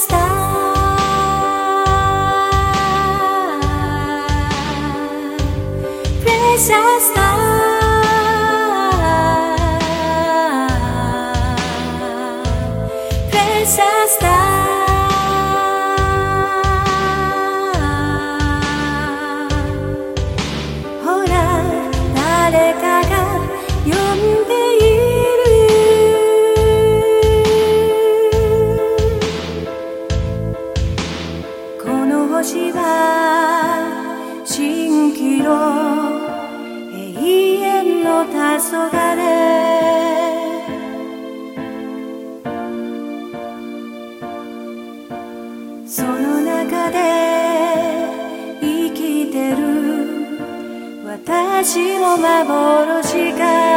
スタープレシャスタープレシャスターほら誰かが呼んでいるこの星は蜃気楼永遠の黄昏その中で生きてる私も幻か